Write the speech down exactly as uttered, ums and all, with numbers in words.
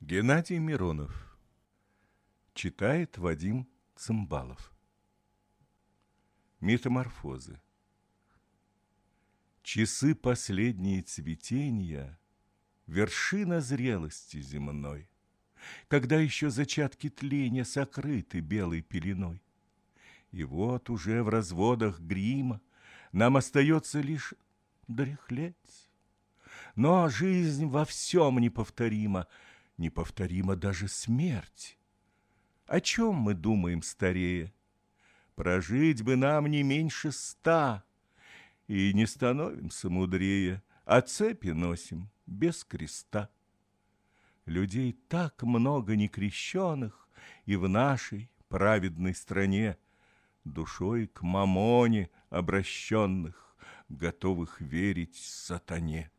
Геннадий Миронов. Читает Вадим Цымбалов. Метаморфозы. Часы последние цветения — вершина зрелости земной, когда еще зачатки тления сокрыты белой пеленой. И вот уже в разводах грима нам остается лишь дряхлеть. Но жизнь во всем неповторима, неповторима даже смерть. О чем мы думаем старея? Прожить бы нам не меньше ста, и не становимся мудрее, а цепи носим без креста. Людей так много некрещенных и в нашей праведной стране, душой к мамоне обращенных, готовых верить сатане.